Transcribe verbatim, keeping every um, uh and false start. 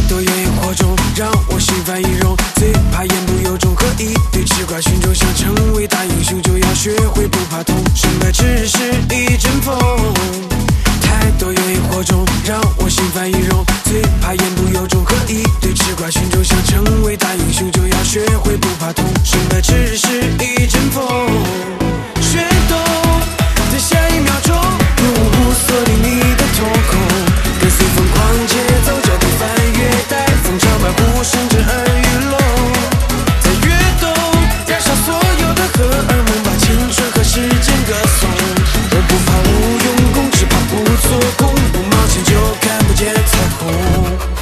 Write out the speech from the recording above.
多烟火中，让我心烦意涌，最怕言不由衷和一堆吃瓜群众。想成为大英雄，就要学会不怕痛，胜败只是一阵风。